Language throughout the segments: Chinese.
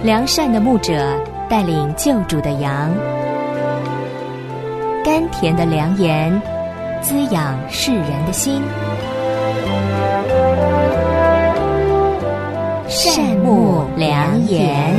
良善的牧者带领救主的羊，甘甜的良言滋养世人的心。善牧良言。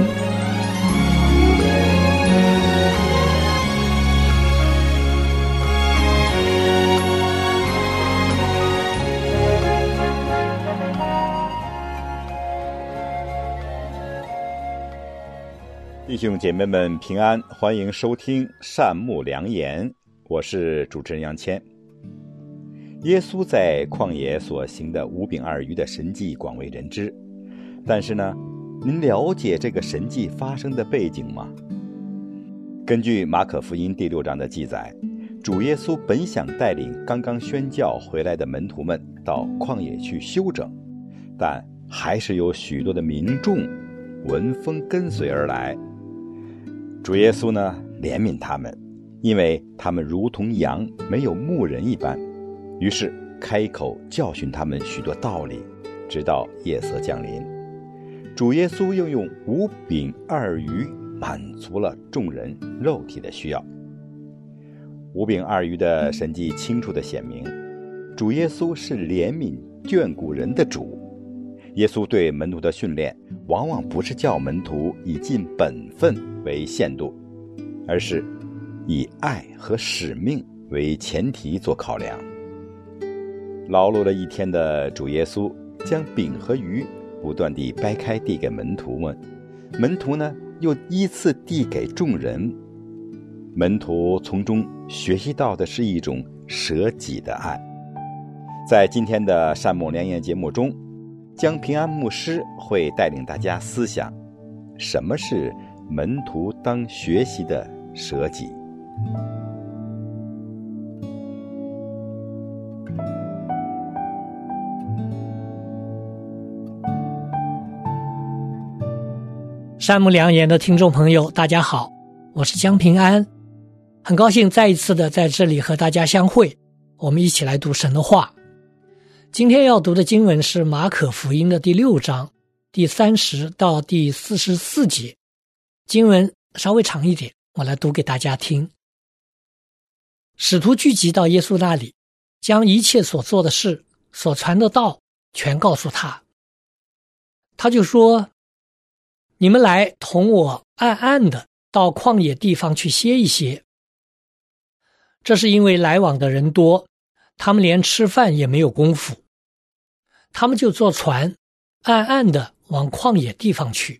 弟兄姐妹们平安，欢迎收听善牧良言，我是主持人杨谦。耶稣在旷野所行的5饼2鱼的神迹广为人知，但是呢，您了解这个神迹发生的背景吗？根据马可福音第6章的记载，主耶稣本想带领刚刚宣教回来的门徒们到旷野去休整，但还是有许多的民众闻风跟随而来。主耶稣呢，怜悯他们，因为他们如同羊没有牧人一般，于是开口教训他们许多道理，直到夜色降临。主耶稣又用5饼2鱼满足了众人肉体的需要。5饼2鱼的神迹清楚地显明，主耶稣是怜悯眷顾人的主。耶稣对门徒的训练往往不是叫门徒以尽本分为限度，而是以爱和使命为前提做考量。劳碌了一天的主耶稣将饼和鱼不断地掰开递给门徒们，门徒呢又依次递给众人。门徒从中学习到的是一种舍己的爱。在今天的善牧良言节目中，江平安牧师会带领大家思想什么是门徒当学习的舍己。 善牧良言的听众朋友大家好，我是江平安，很高兴再一次的在这里和大家相会，我们一起来读神的话。今天要读的经文是马可福音的第6章第30到第44节，经文稍微长一点，我来读给大家听。使徒聚集到耶稣那里，将一切所做的事、所传的道全告诉他。他就说，你们来同我暗暗的到旷野地方去歇一歇。这是因为来往的人多，他们连吃饭也没有功夫，他们就坐船暗暗的往旷野地方去。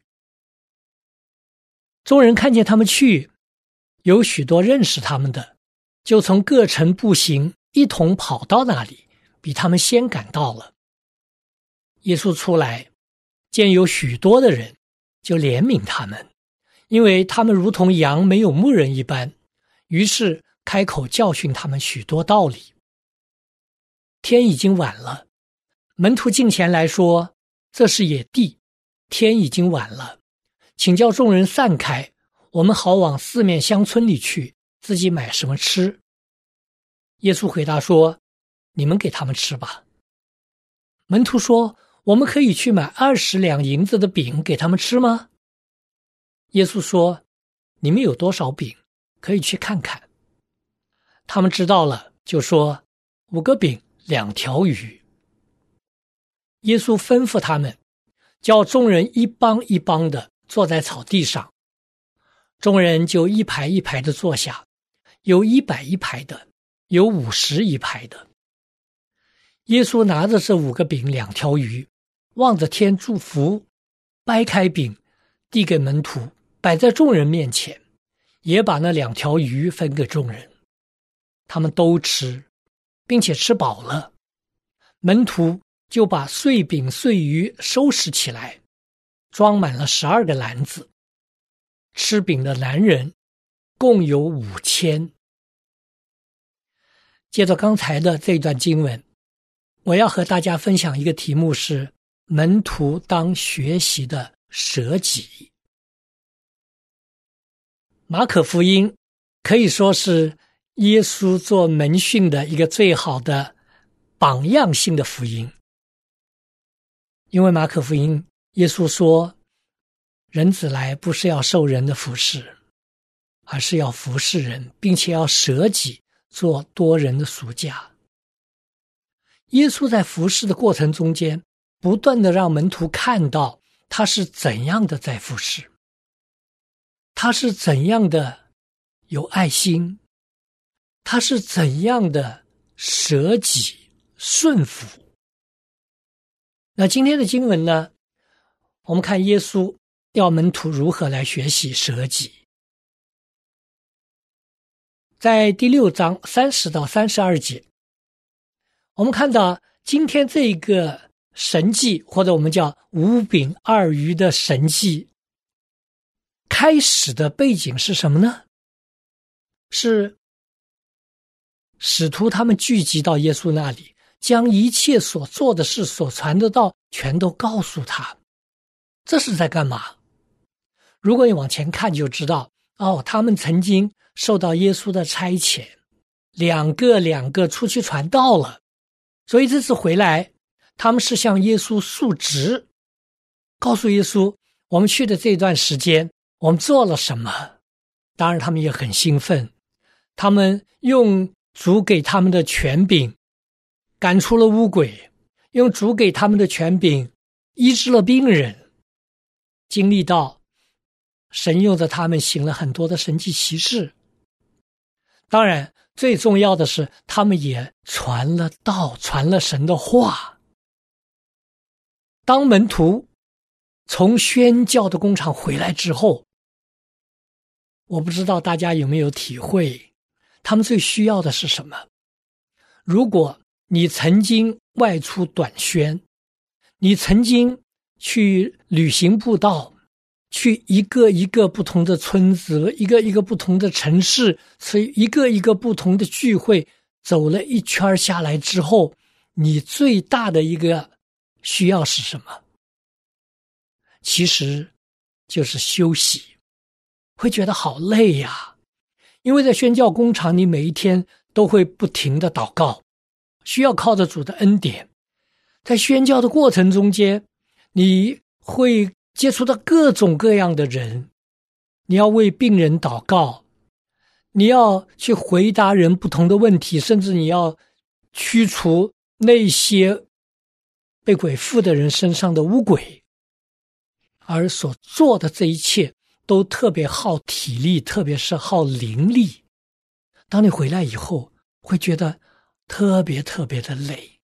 众人看见他们去，有许多认识他们的，就从各城步行一同跑到那里，比他们先赶到了。耶稣出来，见有许多的人，就怜悯他们，因为他们如同羊没有牧人一般，于是开口教训他们许多道理。天已经晚了，门徒近前来说，这是野地，天已经晚了，请叫众人散开，我们好往4面乡村里去，自己买什么吃。耶稣回答说，你们给他们吃吧。门徒说，我们可以去买20两银子的饼给他们吃吗？耶稣说，你们有多少饼，可以去看看。他们知道了，就说5个饼2条鱼。耶稣吩咐他们，叫众人一帮一帮的坐在草地上，众人就一排一排的坐下，有100一排的，有50一排的。耶稣拿着这5个饼2条鱼，望着天祝福，掰开饼递给门徒，摆在众人面前，也把那2条鱼分给众人。他们都吃，并且吃饱了。门徒就把碎饼碎鱼收拾起来，装满了12个篮子。吃饼的男人共有5000。接着刚才的这段经文，我要和大家分享一个题目，是门徒当学习的舍己。马可福音可以说是耶稣做门训的一个最好的榜样性的福音。因为马可福音耶稣说， 人子来不是要受人的服侍，而是要服侍人，并且要舍己做多人的赎价。耶稣在服侍的过程中间，不断的让门徒看到他是怎样的在服侍，他是怎样的有爱心，他是怎样的舍己顺服。那今天的经文呢，我们看耶稣要门徒如何来学习舍己。在第6章30到32节，我们看到今天这个神迹，或者我们叫5饼2鱼的神迹，开始的背景是什么呢？是使徒他们聚集到耶稣那里，将一切所做的事、所传的道全都告诉他。这是在干嘛？如果你往前看就知道，他们曾经受到耶稣的差遣，两个出去传道了，所以这次回来他们是向耶稣述职，告诉耶稣我们去的这段时间我们做了什么。当然他们也很兴奋，他们用主给他们的权柄赶出了污鬼，用主给他们的权柄医治了病人，经历到神用着他们行了很多的神迹奇事。当然最重要的是他们也传了道，传了神的话。当门徒从宣教的工厂回来之后，我不知道大家有没有体会，他们最需要的是什么？如果你曾经外出短宣，你曾经去旅行布道，去一个一个不同的村子，一个一个不同的城市，一个一个不同的聚会，走了一圈下来之后，你最大的一个需要是什么？其实就是休息。会觉得好累呀，因为在宣教工厂，你每一天都会不停的祷告，需要靠着主的恩典。在宣教的过程中间，你会接触到各种各样的人，你要为病人祷告，你要去回答人不同的问题，甚至你要驱除那些被鬼附的人身上的污鬼。而所做的这一切都特别耗体力，特别是耗灵力。当你回来以后，会觉得特别的累。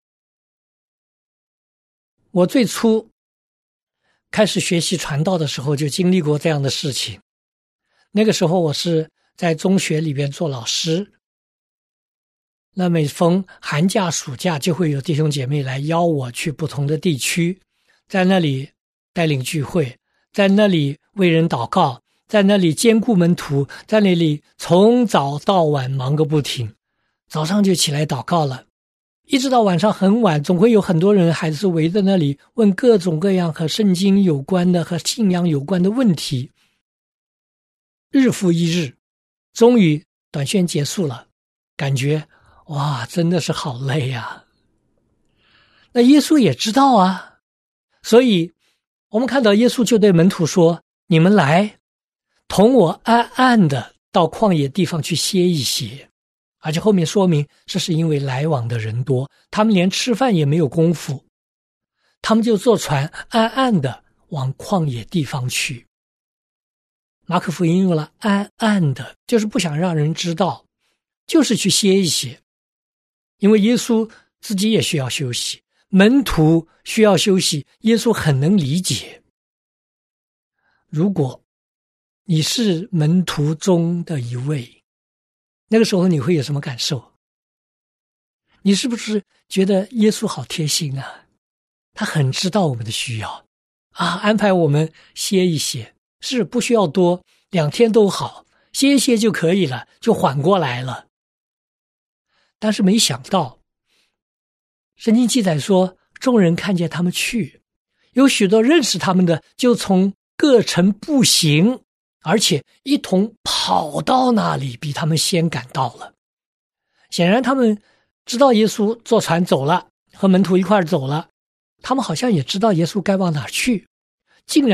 我最初开始学习传道的时候，就经历过这样的事情。那个时候我是在中学里边做老师，那每逢寒假暑假就会有弟兄姐妹来邀我去不同的地区，在那里带领聚会，在那里为人祷告，在那里兼顾门徒，在那里从早到晚忙个不停。早上就起来祷告了，一直到晚上很晚，总会有很多人还是围在那里问各种各样和圣经有关的、和信仰有关的问题。日复一日，终于短宣结束了，感觉哇，真的是好累啊。那耶稣也知道啊，所以我们看到耶稣就对门徒说，你们来同我暗暗的到旷野地方去歇一歇。而且后面说明这是因为来往的人多，他们连吃饭也没有功夫，他们就坐船暗暗的往旷野地方去。马可福音用了暗暗的，就是不想让人知道，就是去歇一歇。因为耶稣自己也需要休息，门徒需要休息，耶稣很能理解。如果你是门徒中的一位，那个时候你会有什么感受？你是不是觉得耶稣好贴心啊？他很知道我们的需要啊，安排我们歇一歇，是不需要多，2天都好，歇一歇就可以了，就缓过来了。但是没想到圣经记载说，众人看见他们去，有许多认识他们的就从各城步行，而且一同跑到那里，比他们先赶到了。显然他们知道耶稣坐船走了，和门徒一块走了，他们好像也知道耶稣该往哪儿去，竟然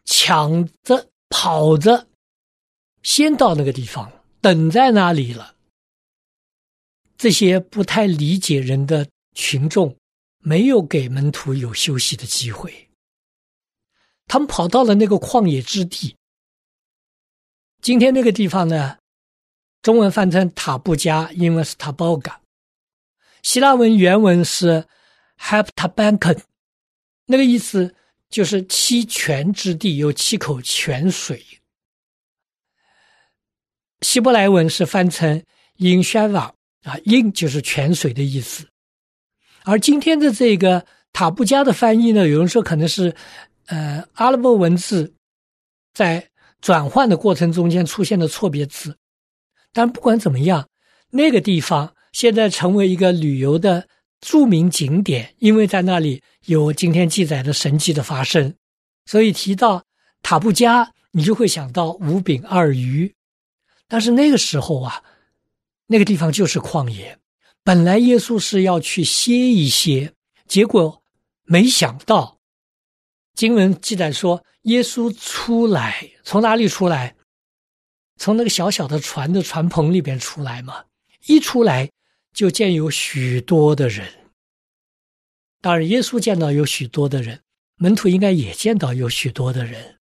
抢着跑着先到那个地方，等在那里了。这些不太理解人的群众没有给门徒有休息的机会，他们跑到了那个旷野之地。今天那个地方呢，中文翻成塔布加，英文是 Taboga， 希腊文原文是 Heptabankan， 那个意思就是7泉之地，有7口泉水。希伯来文是翻成 Inshava， 因就是泉水的意思。而今天的这个塔布加的翻译呢，有人说可能是阿拉伯文字在转换的过程中间出现的错别字。但不管怎么样，那个地方现在成为一个旅游的著名景点，因为在那里有今天记载的神迹的发生。所以提到塔布加，你就会想到5饼2鱼。但是那个时候啊，那个地方就是旷野，本来耶稣是要去歇一歇，结果没想到经文记载说耶稣出来，从哪里出来？从那个小小的船的船棚里边出来嘛，一出来就见有许多的人。当然耶稣见到有许多的人，门徒应该也见到有许多的人。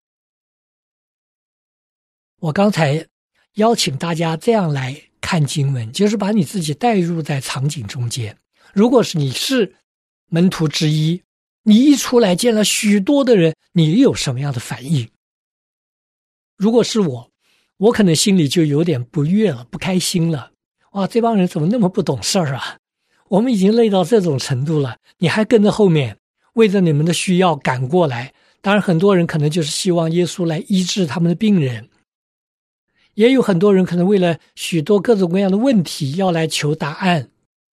我刚才邀请大家这样来看经文，就是把你自己带入在场景中间。如果是你是门徒之一，你一出来见了许多的人，你有什么样的反应？如果是我可能心里就有点不悦了，不开心了。哇，这帮人怎么那么不懂事儿啊？我们已经累到这种程度了，你还跟着后面，为着你们的需要赶过来。当然很多人可能就是希望耶稣来医治他们的病人，也有很多人可能为了许多各种各样的问题要来求答案。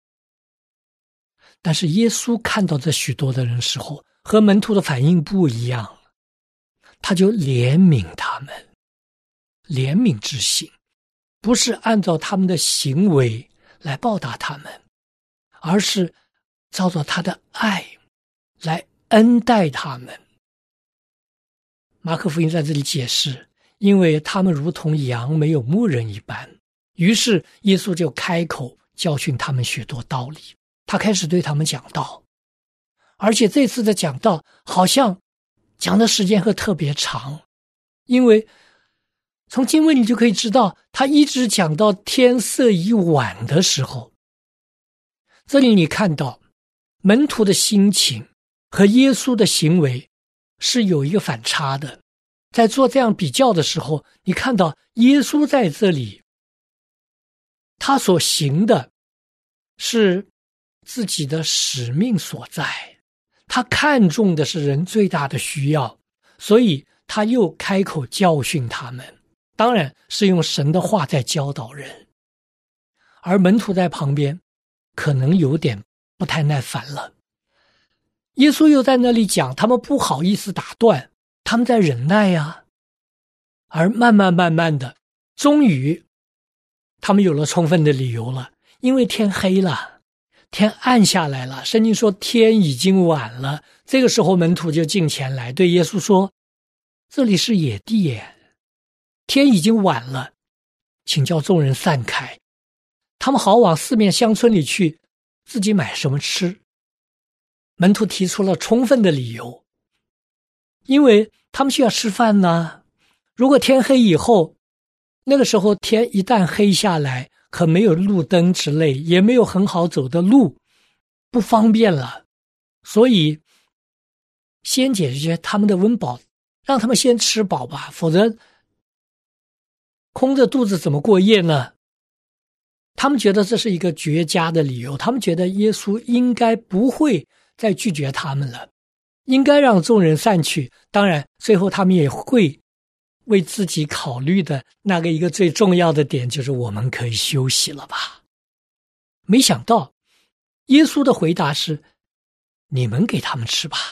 但是耶稣看到这许多的人时候，和门徒的反应不一样，他就怜悯他们，怜悯之心，不是按照他们的行为来报答他们，而是照着他的爱来恩待他们。马可福音在这里解释，因为他们如同羊没有牧人一般，于是耶稣就开口教训他们许多道理。他开始对他们讲道，而且这次的讲道好像讲的时间会特别长，因为从经文你就可以知道，他一直讲到天色已晚的时候。这里你看到门徒的心情和耶稣的行为是有一个反差的。在做这样比较的时候，你看到耶稣在这里，他所行的是自己的使命所在，他看重的是人最大的需要，所以他又开口教训他们，当然是用神的话在教导人。而门徒在旁边可能有点不太耐烦了，耶稣又在那里讲，他们不好意思打断，他们在忍耐呀。而慢慢的，终于他们有了充分的理由了，因为天黑了，天暗下来了，圣经说天已经晚了。这个时候门徒就近前来对耶稣说，这里是野地耶，天已经晚了，请叫众人散开，他们好往四面乡村里去，自己买什么吃。门徒提出了充分的理由，因为他们需要吃饭呢。如果天黑以后，那个时候天一旦黑下来，可没有路灯之类，也没有很好走的路，不方便了。所以先解决他们的温饱，让他们先吃饱吧，否则空着肚子怎么过夜呢？他们觉得这是一个绝佳的理由，他们觉得耶稣应该不会再拒绝他们了，应该让众人散去。当然最后他们也会为自己考虑的那个一个最重要的点，就是我们可以休息了吧。没想到耶稣的回答是，你们给他们吃吧，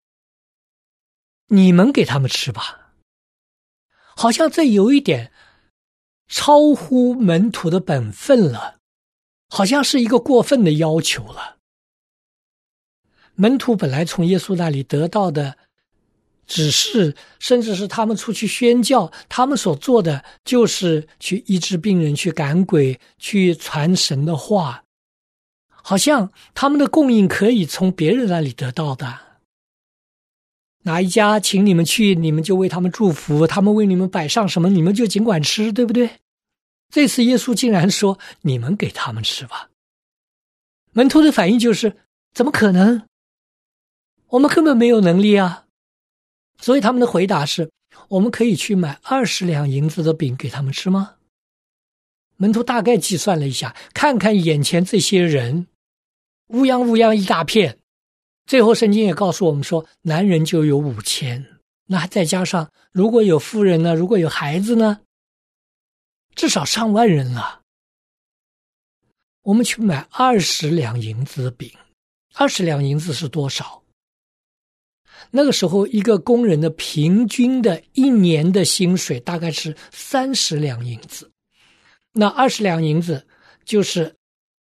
你们给他们吃吧。好像这有一点超乎门徒的本分了，好像是一个过分的要求了。门徒本来从耶稣那里得到的指示，甚至是他们出去宣教，他们所做的就是去医治病人，去赶鬼，去传神的话，好像他们的供应可以从别人那里得到的。哪一家请你们去，你们就为他们祝福，他们为你们摆上什么，你们就尽管吃，对不对？这次耶稣竟然说，你们给他们吃吧。门徒的反应就是，怎么可能？我们根本没有能力啊。所以他们的回答是，我们可以去买20两银子的饼给他们吃吗？门徒大概计算了一下，看看眼前这些人，乌泱乌泱一大片，最后圣经也告诉我们说，男人就有5000，那再加上如果有妇人呢，如果有孩子呢，至少上万人了。我们去买20两银子的饼，20两银子是多少？那个时候一个工人的平均的一年的薪水大概是30两银子，那20两银子就是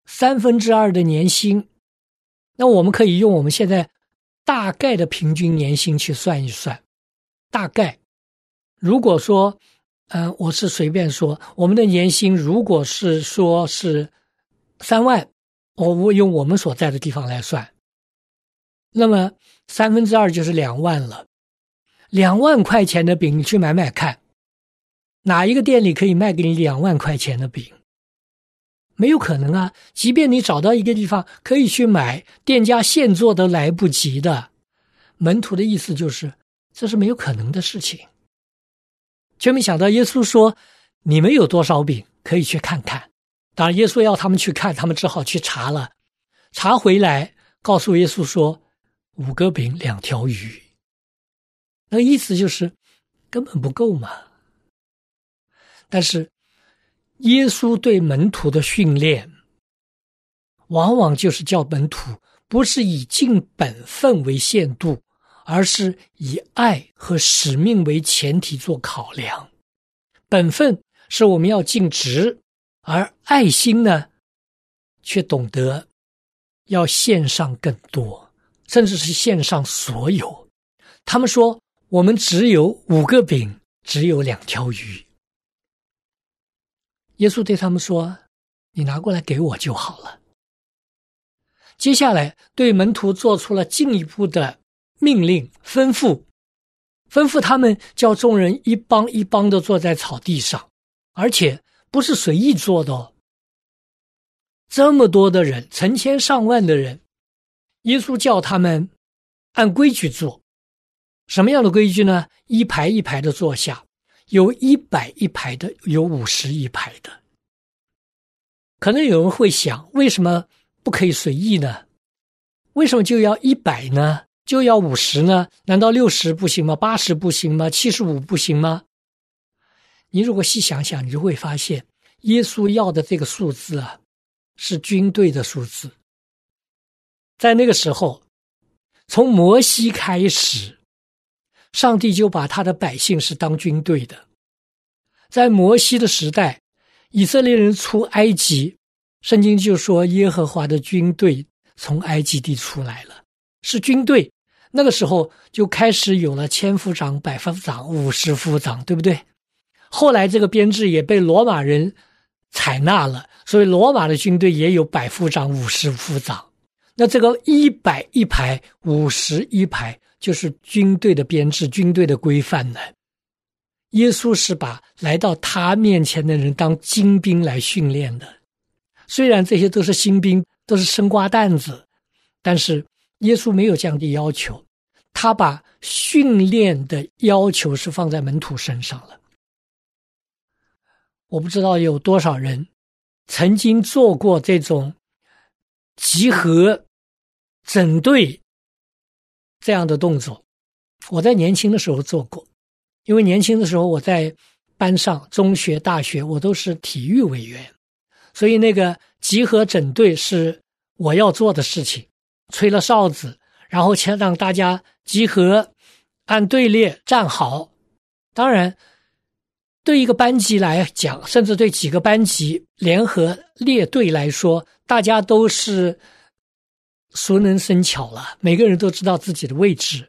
2/3的年薪。那我们可以用我们现在大概的平均年薪去算一算，大概如果说我是随便说，我们的年薪如果是说是3万，我用我们所在的地方来算，那么2/3就是2万了。2万块钱的饼，你去买买看，哪一个店里可以卖给你2万块钱的饼？没有可能啊！即便你找到一个地方可以去买，店家现做都来不及的。门徒的意思就是，这是没有可能的事情。却没想到耶稣说，你们有多少饼可以去看看。当然耶稣要他们去看，他们只好去查了，查回来告诉耶稣说5个饼2条鱼，那个意思就是根本不够嘛。但是耶稣对门徒的训练往往就是叫门徒不是以尽本分为限度，而是以爱和使命为前提做考量。本分是我们要尽职，而爱心呢，却懂得要献上更多，甚至是献上所有。他们说，我们只有5个饼，只有2条鱼。耶稣对他们说，你拿过来给我就好了。接下来对门徒做出了进一步的命令吩咐他们叫众人一帮一帮的坐在草地上，而且不是随意坐的哦。这么多的人，成千上万的人，耶稣叫他们按规矩坐。什么样的规矩呢？一排一排的坐下，有100一排的，有50一排的。可能有人会想，为什么不可以随意呢？为什么就要100呢？就要50呢？难道60不行吗？80不行吗？75不行吗？你如果细想想，你就会发现，耶稣要的这个数字啊，是军队的数字。在那个时候，从摩西开始，上帝就把他的百姓是当军队的。在摩西的时代，以色列人出埃及，圣经就说耶和华的军队从埃及地出来了，是军队。那个时候就开始有了1000夫长、100夫长、50夫长，对不对？后来这个编制也被罗马人采纳了，所以罗马的军队也有100夫长、50夫长。那这个100一排、50一排就是军队的编制、军队的规范呢。耶稣是把来到他面前的人当精兵来训练的。虽然这些都是新兵，都是生瓜蛋子，但是耶稣没有这样的要求，他把训练的要求是放在门徒身上了。我不知道有多少人曾经做过这种集合整队这样的动作。我在年轻的时候做过，因为年轻的时候我在班上，中学、大学我都是体育委员，所以那个集合整队是我要做的事情。吹了哨子，然后让大家集合，按队列站好。当然对一个班级来讲，甚至对几个班级联合列队来说，大家都是熟能生巧了，每个人都知道自己的位置，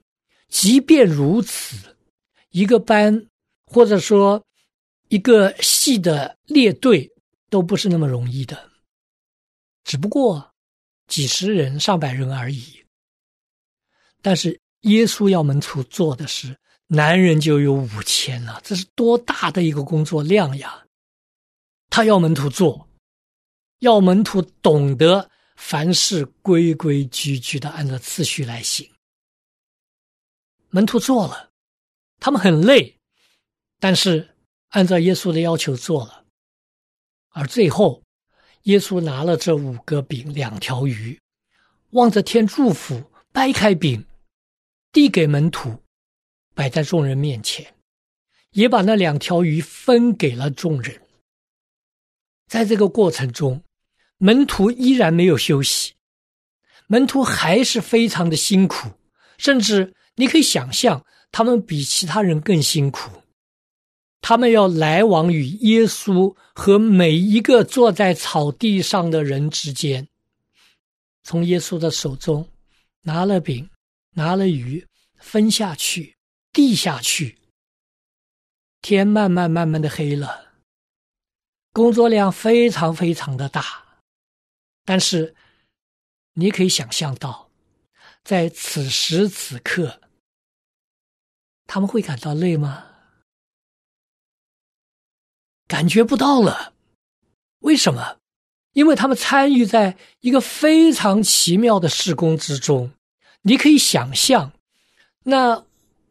即便如此，一个班或者说一个系的列队都不是那么容易的，只不过几十人、上百人而已。但是耶稣要门徒做的是，男人就有5000了，这是多大的一个工作量呀！他要门徒做，要门徒懂得凡事规规矩矩的按照次序来行。门徒做了，他们很累，但是按照耶稣的要求做了。而最后，耶稣拿了这5个饼2条鱼，望着天祝福，掰开饼，递给门徒，摆在众人面前，也把那2条鱼分给了众人。在这个过程中，门徒依然没有休息，门徒还是非常的辛苦，甚至你可以想象他们比其他人更辛苦。他们要来往与耶稣和每一个坐在草地上的人之间，从耶稣的手中拿了饼，拿了鱼，分下去，递下去。天慢慢的黑了，工作量非常非常的大。但是你可以想象到，在此时此刻，他们会感到累吗？感觉不到了。为什么？因为他们参与在一个非常奇妙的事工之中。你可以想象，那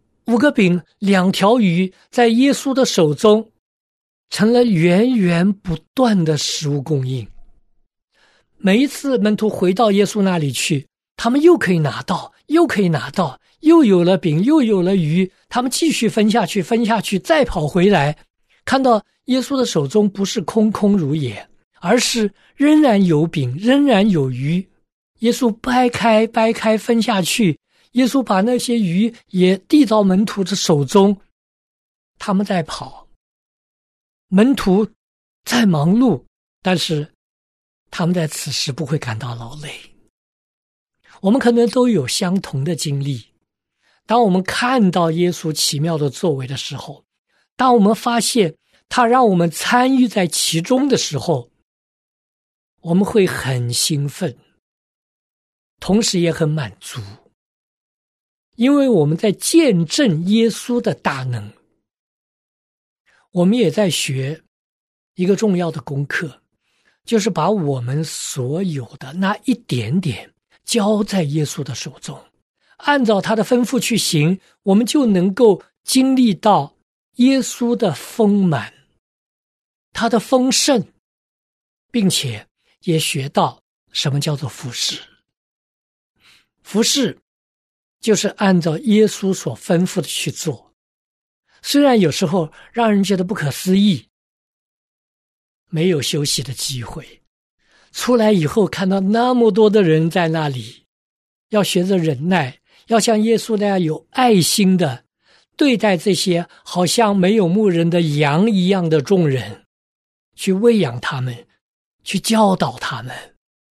5个饼2条鱼在耶稣的手中成了源源不断的食物供应。每一次门徒回到耶稣那里去，他们又可以拿到，又可以拿到，又有了饼，又有了鱼，他们继续分下去，再跑回来，看到耶稣的手中不是空空如也，而是仍然有饼，仍然有鱼。耶稣掰开分下去，耶稣把那些鱼也递到门徒的手中，他们在跑，门徒在忙碌，但是他们在此时不会感到劳累。我们可能都有相同的经历，当我们看到耶稣奇妙的作为的时候，当我们发现他让我们参与在其中的时候，我们会很兴奋，同时也很满足，因为我们在见证耶稣的大能。我们也在学一个重要的功课，就是把我们所有的那一点点交在耶稣的手中，按照他的吩咐去行，我们就能够经历到耶稣的丰满，他的丰盛，并且也学到什么叫做服侍。服侍就是按照耶稣所吩咐的去做，虽然有时候让人觉得不可思议，没有休息的机会，出来以后看到那么多的人在那里，要学着忍耐，要像耶稣那样有爱心的对待这些好像没有牧人的羊一样的众人，去喂养他们，去教导他们。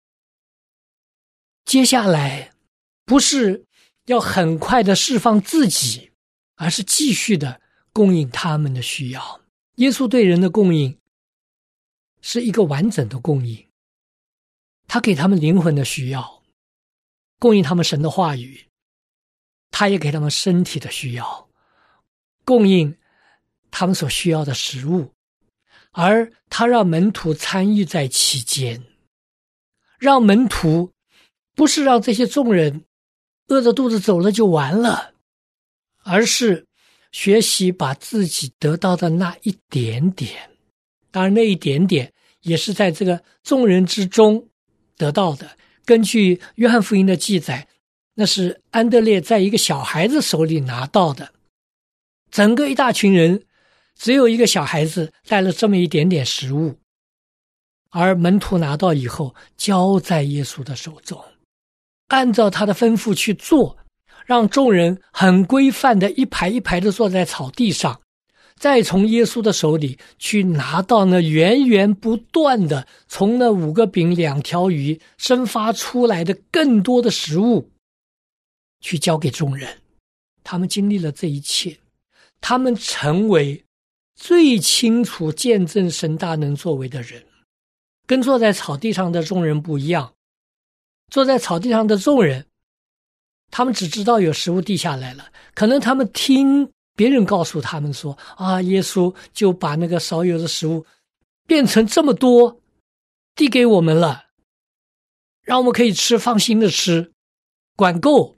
接下来不是要很快的释放自己，而是继续的供应他们的需要。耶稣对人的供应是一个完整的供应，他给他们灵魂的需要，供应他们神的话语，他也给他们身体的需要，供应他们所需要的食物，而他让门徒参与在其间，让门徒不是让这些众人饿着肚子走了就完了，而是学习把自己得到的那一点点，当然那一点点也是在这个众人之中得到的。根据约翰福音的记载，那是安德烈在一个小孩子手里拿到的，整个一大群人只有一个小孩子带了这么一点点食物，而门徒拿到以后交在耶稣的手中，按照他的吩咐去做，让众人很规范的一排一排的坐在草地上，再从耶稣的手里去拿到那源源不断的从那5个饼2条鱼生发出来的更多的食物，去交给众人， 他们经历了这一切，他们成为最清楚见证神大能作为的人，跟坐在草地上的众人不一样。坐在草地上的众人，他们只知道有食物递下来了，可能他们听别人告诉他们说耶稣就把那个少有的食物变成这么多递给我们了，让我们可以吃，放心的吃，管够。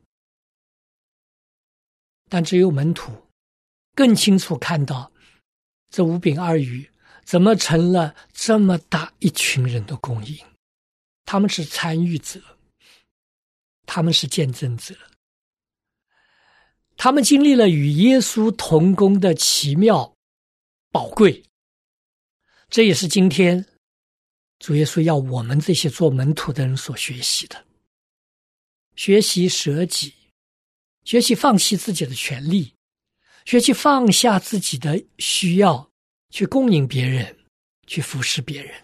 但只有门徒更清楚看到这5饼2鱼怎么成了这么大一群人的供应。他们是参与者，他们是见证者，他们经历了与耶稣同工的奇妙宝贵。这也是今天主耶稣要我们这些做门徒的人所学习的，学习舍己，学习放弃自己的权利，学习放下自己的需要，去供应别人，去服侍别人。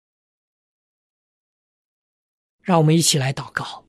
让我们一起来祷告。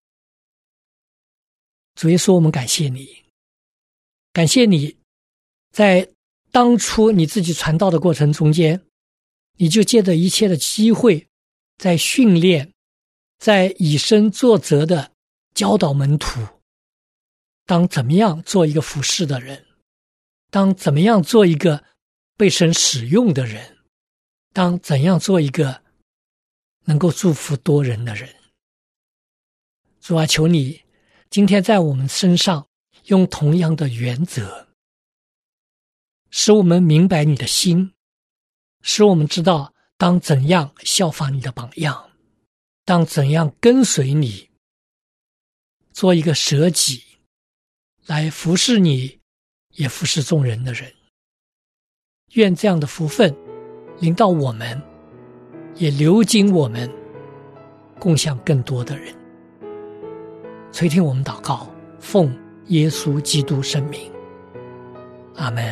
主耶稣，我们感谢你，感谢你在当初你自己传道的过程中间，你就借着一切的机会，在训练，在以身作则的教导门徒，当怎么样做一个服侍的人，当怎么样做一个被神使用的人，当怎样做一个能够祝福多人的人。主啊，求你今天在我们身上用同样的原则，使我们明白你的心，使我们知道当怎样效法你的榜样，当怎样跟随你，做一个舍己来服侍你也服侍众人的人。愿这样的福分临到我们，也流经我们，共向更多的人。垂听我们祷告，奉耶稣基督圣名，阿们。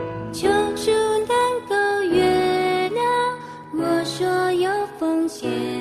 求主能够悦纳我所有奉献。